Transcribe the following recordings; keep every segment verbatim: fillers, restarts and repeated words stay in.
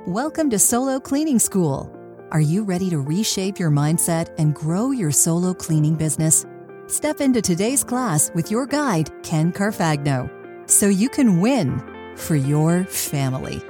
Welcome to Solo Cleaning School. Are you ready to reshape your mindset and grow your solo cleaning business? Step into today's class with your guide, Ken Carfagno, so you can win for your family.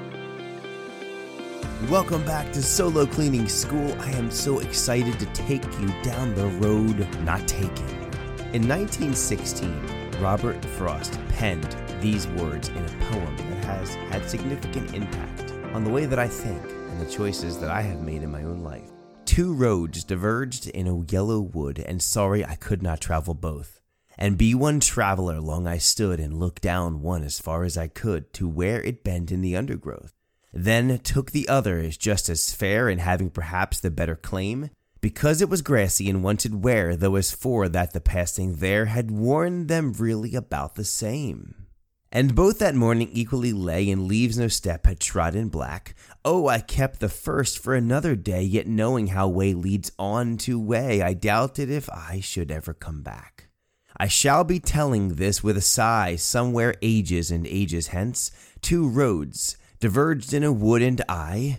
Welcome back to Solo Cleaning School. I am so excited to take you down the road not taken. In nineteen sixteen, Robert Frost penned these words in a poem that has had significant impact on the way that I think and the choices that I have made in my own life. Two roads diverged in a yellow wood, and sorry I could not travel both. And be one traveler long I stood, and looked down one as far as I could, to where it bent in the undergrowth. Then took the other as just as fair, and having perhaps the better claim, because it was grassy and wanted wear, though as for that the passing there had worn them really about the same. And both that morning equally lay, and leaves no step had trodden black. Oh, I kept the first for another day, yet knowing how way leads on to way, I doubted if I should ever come back. I shall be telling this with a sigh, somewhere ages and ages hence, two roads diverged in a wood, and I,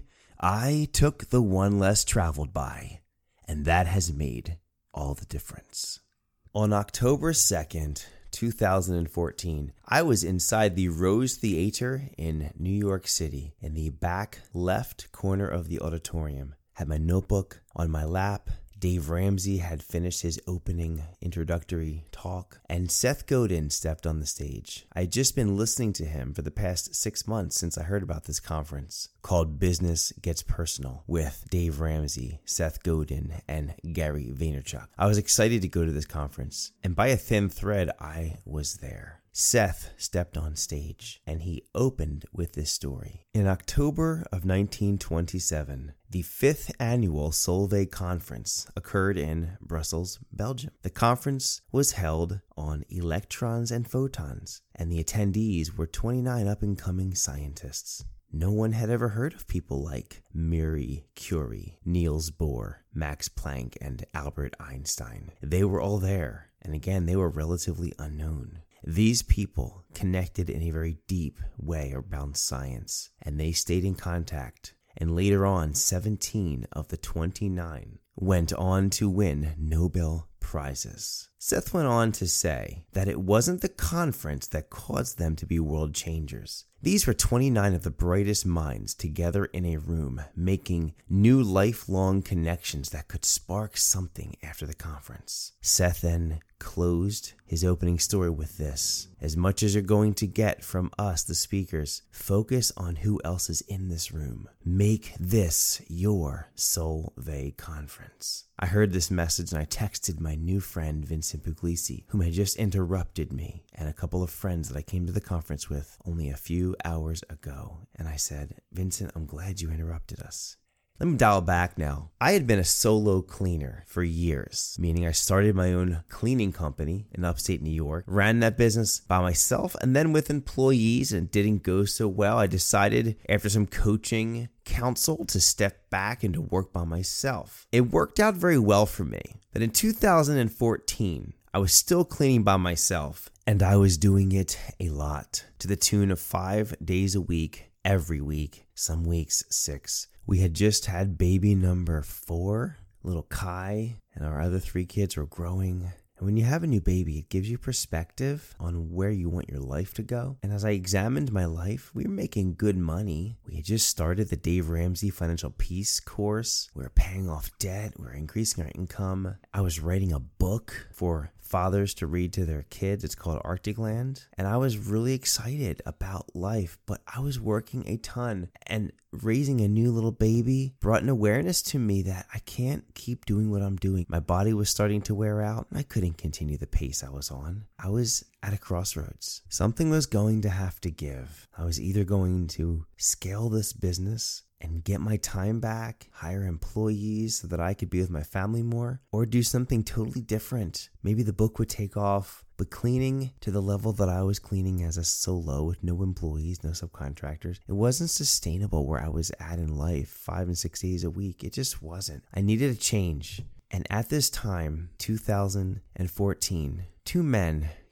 I took the one less traveled by, and that has made all the difference. On October second, two thousand fourteen, I was inside the Rose Theater in New York City, in the back left corner of the auditorium. Had my notebook on my lap. Dave Ramsey had finished his opening introductory talk, and Seth Godin stepped on the stage. I had just been listening to him for the past six months since I heard about this conference called Business Gets Personal with Dave Ramsey, Seth Godin, and Gary Vaynerchuk. I was excited to go to this conference, and by a thin thread, I was there. Seth stepped on stage, and he opened with this story. In October of nineteen twenty-seven, the fifth annual Solvay Conference occurred in Brussels, Belgium. The conference was held on electrons and photons, and the attendees were twenty-nine up-and-coming scientists. No one had ever heard of people like Marie Curie, Niels Bohr, Max Planck, and Albert Einstein. They were all there, and again, they were relatively unknown. These people connected in a very deep way around science, and they stayed in contact. And later on, seventeen of the twenty-nine went on to win Nobel Prizes. Seth went on to say that it wasn't the conference that caused them to be world changers. These were twenty-nine of the brightest minds together in a room, making new lifelong connections that could spark something after the conference. Seth then closed his opening story with this: as much as you're going to get from us, the speakers, focus on who else is in this room. Make this your Solvay Conference. I heard this message and I texted my new friend Vincent Puglisi, whom had just interrupted me, and a couple of friends that I came to the conference with only a few hours ago. And I said, Vincent, I'm glad you interrupted us. Let me dial back now. I had been a solo cleaner for years, meaning I started my own cleaning company in upstate New York, ran that business by myself, and then with employees, and it didn't go so well. I decided after some coaching counsel to step back and to work by myself. It worked out very well for me. But in two thousand fourteen, I was still cleaning by myself, and I was doing it a lot, to the tune of five days a week, every week, some weeks six. We had just had baby number four, little Kai, and our other three kids were growing. And when you have a new baby, it gives you perspective on where you want your life to go. And as I examined my life, we were making good money. We had just started the Dave Ramsey Financial Peace course. We were paying off debt. We were increasing our income. I was writing a book for fathers to read to their kids. It's called Arctic Land. And I was really excited about life, but I was working a ton, and raising a new little baby brought an awareness to me that I can't keep doing what I'm doing. My body was starting to wear out, and I couldn't continue the pace I was on. I was at a crossroads. Something was going to have to give. I was either going to scale this business and get my time back, hire employees so that I could be with my family more, or do something totally different. Maybe the book would take off, but cleaning to the level that I was cleaning as a solo with no employees, no subcontractors, it wasn't sustainable where I was at in life, five and six days a week. It just wasn't. I needed a change. And at this time, two thousand fourteen, two men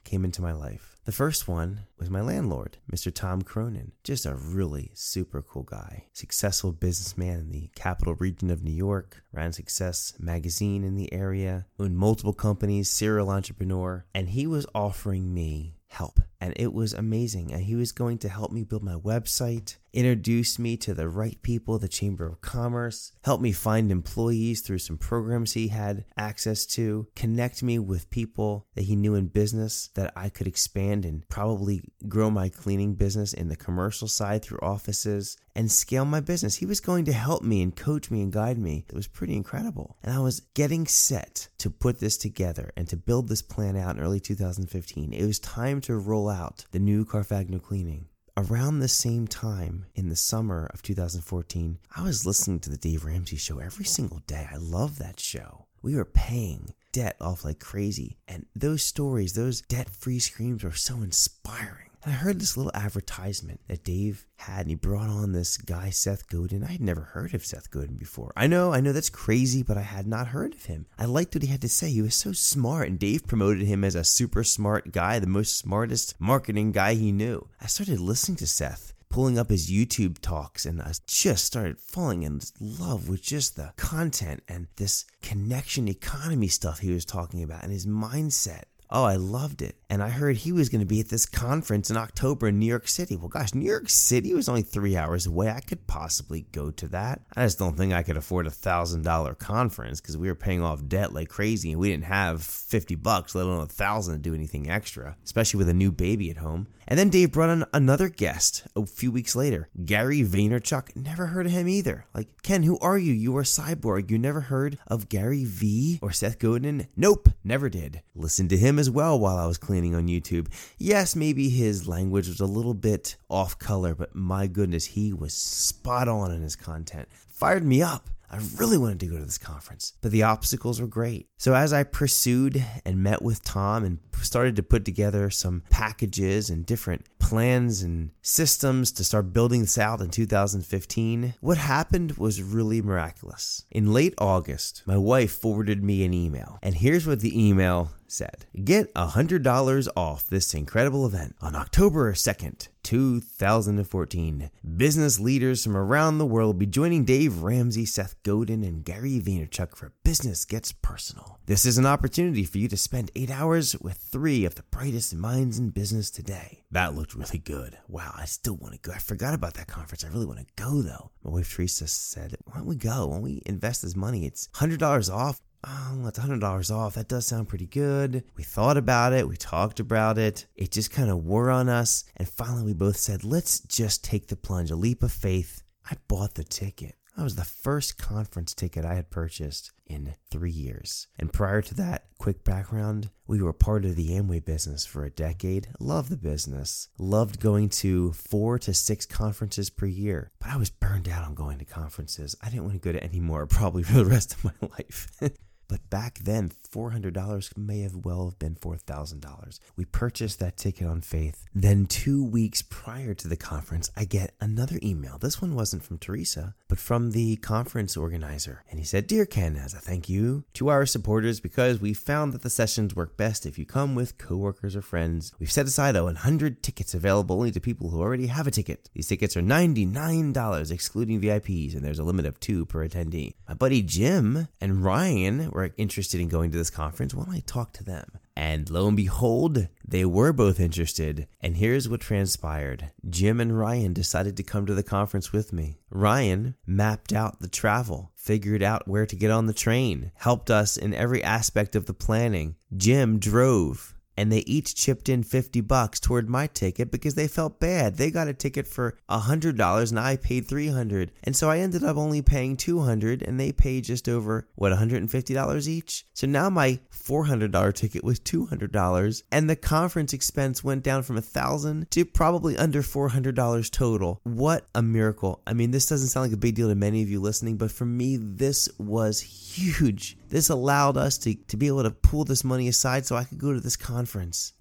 came into my life. The first one was my landlord, Mister Tom Cronin. Just a really super cool guy. Successful businessman in the capital region of New York, ran Success magazine in the area, owned multiple companies, serial entrepreneur, and he was offering me help. And it was amazing. And he was going to help me build my website, introduce me to the right people, the Chamber of Commerce, help me find employees through some programs he had access to, connect me with people that he knew in business that I could expand and probably grow my cleaning business in the commercial side through offices and scale my business. He was going to help me and coach me and guide me. It was pretty incredible. And I was getting set to put this together and to build this plan out in early two thousand fifteen. It was time to roll out the new Carfagno Cleaning. Around the same time, in the summer of two thousand fourteen, I was listening to the Dave Ramsey Show every single day. I love that show. We were paying debt off like crazy. And those stories, those debt-free screams were so inspiring. And I heard this little advertisement that Dave had, and he brought on this guy, Seth Godin. I had never heard of Seth Godin before. I know, I know that's crazy, but I had not heard of him. I liked what he had to say. He was so smart, and Dave promoted him as a super smart guy, the most smartest marketing guy he knew. I started listening to Seth, pulling up his YouTube talks, and I just started falling in love with just the content and this connection economy stuff he was talking about and his mindset. Oh, I loved it. And I heard he was going to be at this conference in October in New York City. Well, gosh, New York City was only three hours away. I could possibly go to that. I just don't think I could afford a one thousand dollars conference because we were paying off debt like crazy and we didn't have fifty bucks, let alone a thousand to do anything extra, especially with a new baby at home. And then Dave brought on another guest a few weeks later, Gary Vaynerchuk. Never heard of him either. Like, Ken, who are you? You are a cyborg. You never heard of Gary V or Seth Godin? Nope, never did. Listen to him as well while I was cleaning on YouTube. Yes, maybe his language was a little bit off color, but my goodness, he was spot on in his content. Fired me up. I really wanted to go to this conference, but the obstacles were great. So as I pursued and met with Tom and started to put together some packages and different plans and systems to start building this out in two thousand fifteen, what happened was really miraculous. In late August, my wife forwarded me an email, and here's what the email said. Get one hundred dollars off this incredible event on October second, two thousand fourteen. Business leaders from around the world will be joining Dave Ramsey, Seth Godin, and Gary Vaynerchuk for Business Gets Personal. This is an opportunity for you to spend eight hours with three of the brightest minds in business today. That looked really good. Wow, I still want to go. I forgot about that conference. I really want to go, though. My wife Teresa said, why don't we go? Why don't we invest this money? It's one hundred dollars off. Oh, that's one hundred dollars off. That does sound pretty good. We thought about it. We talked about it. It just kind of wore on us. And finally, we both said, let's just take the plunge, a leap of faith. I bought the ticket. That was the first conference ticket I had purchased in three years. And prior to that, quick background, we were part of the Amway business for a decade. Loved the business. Loved going to four to six conferences per year. But I was burned out on going to conferences. I didn't want to go to any more probably for the rest of my life. But back then, four hundred dollars may have well have been four thousand dollars. We purchased that ticket on faith. Then two weeks prior to the conference, I get another email. This one wasn't from Teresa, but from the conference organizer. And he said, Dear Ken, as a thank you to our supporters, because we found that the sessions work best if you come with coworkers or friends, we've set aside one hundred tickets available only to people who already have a ticket. These tickets are ninety-nine dollars excluding V I Ps, and there's a limit of two per attendee. My buddy Jim and Ryan were interested in going to this conference. Why don't I talk to them? And lo and behold, they were both interested. And here's what transpired. Jim and Ryan decided to come to the conference with me. Ryan mapped out the travel, figured out where to get on the train, helped us in every aspect of the planning. Jim drove. And they each chipped in fifty bucks toward my ticket because they felt bad. They got a ticket for one hundred dollars and I paid three hundred dollars. And so I ended up only paying two hundred dollars and they paid just over, what, one hundred fifty dollars each? So now my four hundred dollars ticket was two hundred dollars and the conference expense went down from one thousand dollars to probably under four hundred dollars total. What a miracle. I mean, this doesn't sound like a big deal to many of you listening, but for me, this was huge. This allowed us to, to be able to pull this money aside so I could go to this conference.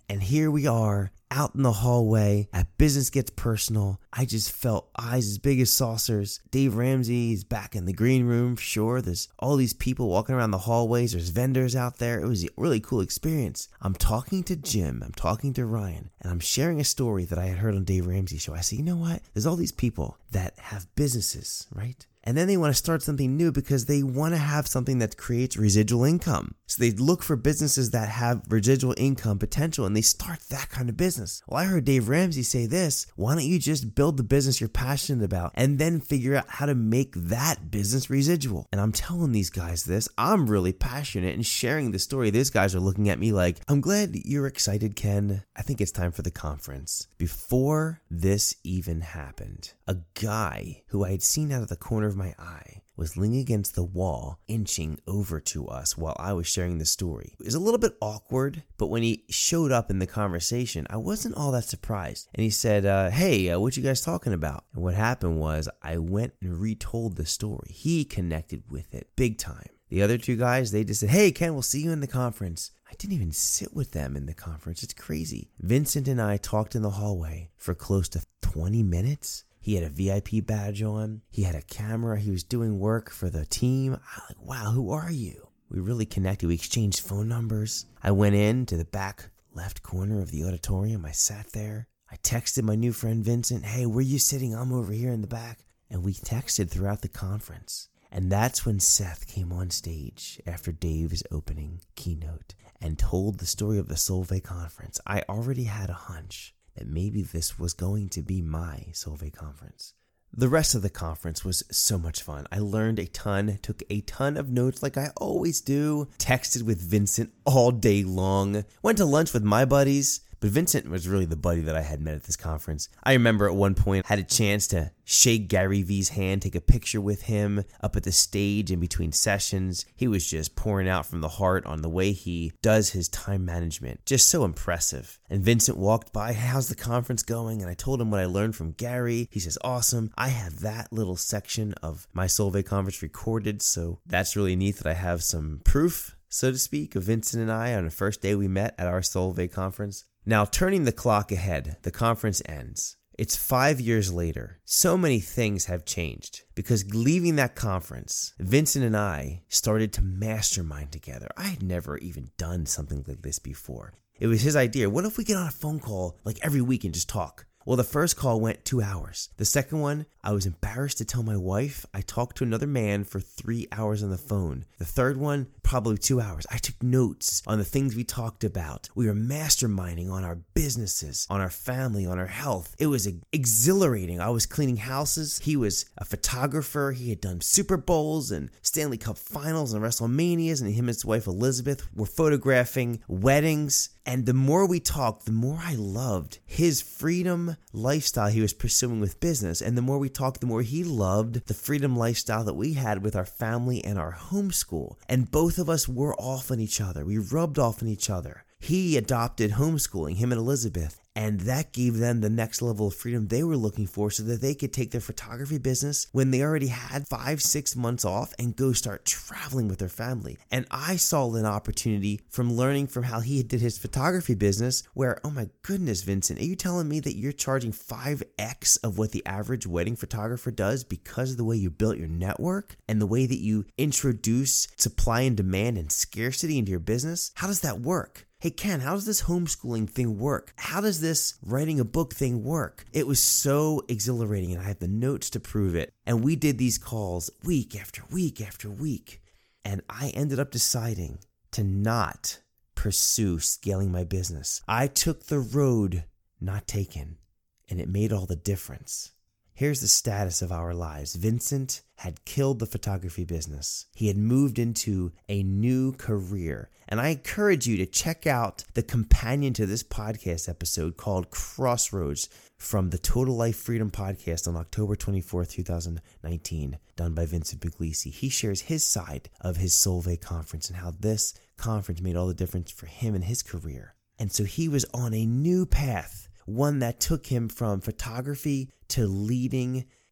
And here we are out in the hallway at Business Gets Personal. I just felt eyes as big as saucers. Dave Ramsey is back in the green room. Sure, there's all these people walking around the hallways. There's vendors out there. It was a really cool experience. I'm talking to Jim. I'm talking to Ryan. And I'm sharing a story that I had heard on Dave Ramsey's show. I said, you know what? There's all these people that have businesses, right? And then they want to start something new because they want to have something that creates residual income. So they look for businesses that have residual income potential and they start that kind of business. Well, I heard Dave Ramsey say this: why don't you just build the business you're passionate about and then figure out how to make that business residual? And I'm telling these guys this. I'm really passionate and sharing the story. These guys are looking at me like, I'm glad you're excited, Ken. I think it's time for the conference. Before this even happened, a guy who I had seen out of the corner of my eye was leaning against the wall, inching over to us while I was sharing the story. It was a little bit awkward, but when he showed up in the conversation, I wasn't all that surprised. And he said, uh, hey, uh, what you guys talking about? And what happened was I went and retold the story. He connected with it big time. The other two guys, they just said, hey, Ken, we'll see you in the conference. I didn't even sit with them in the conference. It's crazy. Vincent and I talked in the hallway for close to twenty minutes. He had a V I P badge on. He had a camera. He was doing work for the team. I'm like, wow, who are you? We really connected. We exchanged phone numbers. I went in to the back left corner of the auditorium. I sat there. I texted my new friend Vincent, hey, where you sitting? I'm over here in the back. And we texted throughout the conference. And that's when Seth came on stage after Dave's opening keynote and told the story of the Solvay conference. I already had a hunch that maybe this was going to be my Solvay conference. The rest of the conference was so much fun. I learned a ton, took a ton of notes like I always do, texted with Vincent all day long, went to lunch with my buddies, but Vincent was really the buddy that I had met at this conference. I remember at one point had a chance to shake Gary Vee's hand, take a picture with him up at the stage in between sessions. He was just pouring out from the heart on the way he does his time management. Just so impressive. And Vincent walked by, how's the conference going? And I told him what I learned from Gary. He says, awesome. I have that little section of my Solvay conference recorded, so that's really neat that I have some proof, so to speak, of Vincent and I on the first day we met at our Solvay conference. Now, turning the clock ahead, the conference ends. It's five years later. So many things have changed because leaving that conference, Vincent and I started to mastermind together. I had never even done something like this before. It was his idea. What if we get on a phone call like every week and just talk? Well, the first call went two hours. The second one, I was embarrassed to tell my wife I talked to another man for three hours on the phone. The third one, probably two hours. I took notes on the things we talked about. We were masterminding on our businesses, on our family, on our health. It was exhilarating. I was cleaning houses. He was a photographer. He had done Super Bowls and Stanley Cup finals and WrestleManias, and him and his wife Elizabeth were photographing weddings. And the more we talked, the more I loved his freedom lifestyle he was pursuing with business. And the more we talked, the more he loved the freedom lifestyle that we had with our family and our homeschool. And both of us were off on each other. We rubbed off on each other. He adopted homeschooling, him and Elizabeth. And that gave them the next level of freedom they were looking for so that they could take their photography business when they already had five, six months off and go start traveling with their family. And I saw an opportunity from learning from how he did his photography business where, oh my goodness, Vincent, are you telling me that you're charging five x of what the average wedding photographer does because of the way you built your network and the way that you introduce supply and demand and scarcity into your business? How does that work? Hey, Ken, how does this homeschooling thing work? How does this writing a book thing work? It was so exhilarating, and I have the notes to prove it. And we did these calls week after week after week. And I ended up deciding to not pursue scaling my business. I took the road not taken, and it made all the difference. Here's the status of our lives. Vincent had killed the photography business. He had moved into a new career. And I encourage you to check out the companion to this podcast episode called Crossroads from the Total Life Freedom podcast on October twenty-fourth, twenty nineteen, done by Vincent Puglisi. He shares his side of his Solvay conference and how this conference made all the difference for him and his career. And so he was on a new path, one that took him from photography to leading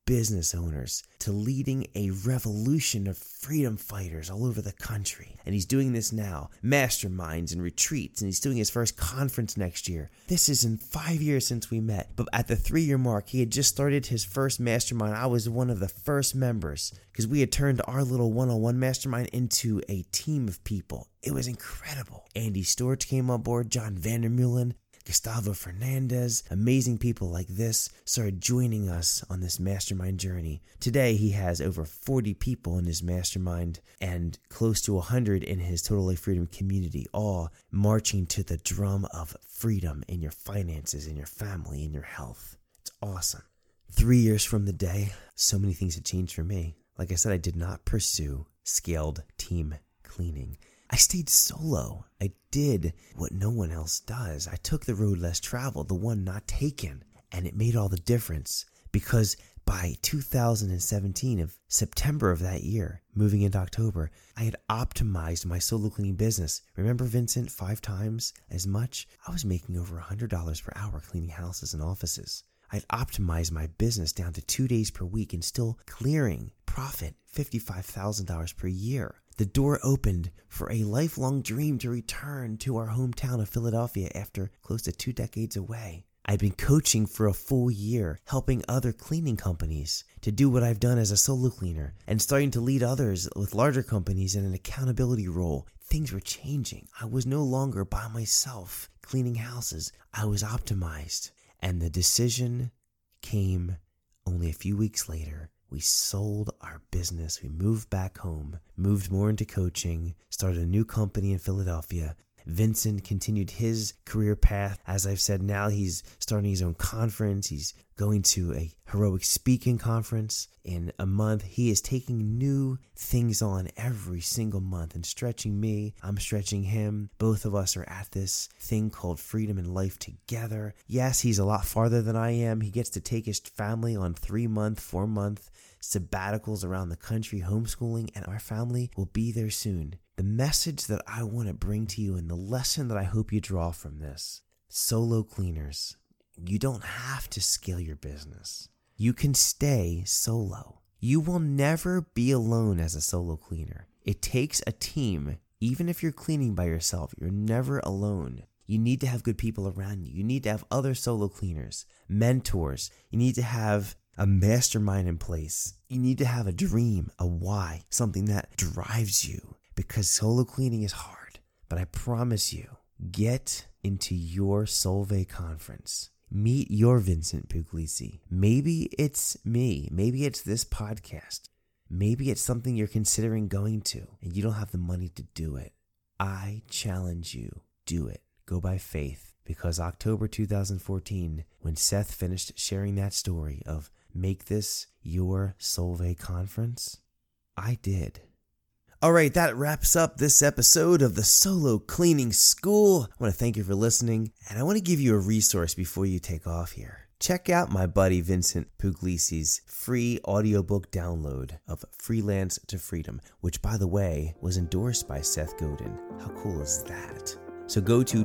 business owners to leading a revolution of freedom fighters all over the country. And he's doing this now, masterminds and retreats, and he's doing his first conference next year. This is in five years since we met, but at the three-year mark, he had just started his first mastermind. I was one of the first members because we had turned our little one-on-one mastermind into a team of people. It was incredible. Andy Storch came on board, John Vandermeulen, Gustavo Fernandez, amazing people like this started joining us on this mastermind journey. Today, he has over forty people in his mastermind and close to one hundred in his Total Life Freedom community, all marching to the drum of freedom in your finances, in your family, in your health. It's awesome. Three years from the day, so many things had changed for me. Like I said, I did not pursue scaled team cleaning. I stayed solo. I did what no one else does. I took the road less traveled, the one not taken, and it made all the difference because by two thousand seventeen, of September of that year, moving into October, I had optimized my solo cleaning business. Remember Vincent, five times as much? I was making over one hundred dollars per hour cleaning houses and offices. I had optimized my business down to two days per week and still clearing profit fifty-five thousand dollars per year. The door opened for a lifelong dream to return to our hometown of Philadelphia after close to two decades away. I'd been coaching for a full year, helping other cleaning companies to do what I've done as a solo cleaner and starting to lead others with larger companies in an accountability role. Things were changing. I was no longer by myself cleaning houses. I was optimized. And the decision came only a few weeks later. We sold our business. We moved back home, moved more into coaching, started a new company in Philadelphia. Vincent continued his career path. As I've said, now he's starting his own conference. He's going to a heroic speaking conference in a month. He is taking new things on every single month and stretching me. I'm stretching him. Both of us are at this thing called freedom and life together. Yes, he's a lot farther than I am. He gets to take his family on three month, four month sabbaticals around the country, homeschooling, and our family will be there soon. The message that I want to bring to you and the lesson that I hope you draw from this: solo cleaners, you don't have to scale your business. You can stay solo. You will never be alone as a solo cleaner. It takes a team. Even if you're cleaning by yourself, you're never alone. You need to have good people around you. You need to have other solo cleaners, mentors. You need to have a mastermind in place. You need to have a dream, a why, something that drives you, because solo cleaning is hard. But I promise you, get into your Solvay conference. Meet your Vincent Puglisi. Maybe it's me. Maybe it's this podcast. Maybe it's something you're considering going to and you don't have the money to do it. I challenge you, do it. Go by faith, because October two thousand fourteen, when Seth finished sharing that story of make this your Solvay conference, I did. All right, that wraps up this episode of the Solo Cleaning School. I want to thank you for listening, and I want to give you a resource before you take off here. Check out my buddy Vincent Puglisi's free audiobook download of Freelance to Freedom, which, by the way, was endorsed by Seth Godin. How cool is that? So go to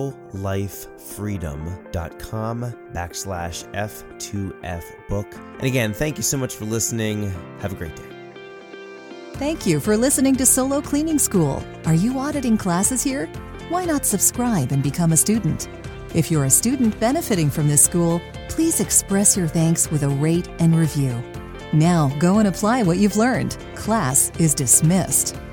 totallifefreedom.com backslash F2F book. And again, thank you so much for listening. Have a great day. Thank you for listening to Solo Cleaning School. Are you auditing classes here? Why not subscribe and become a student? If you're a student benefiting from this school, please express your thanks with a rate and review. Now go and apply what you've learned. Class is dismissed.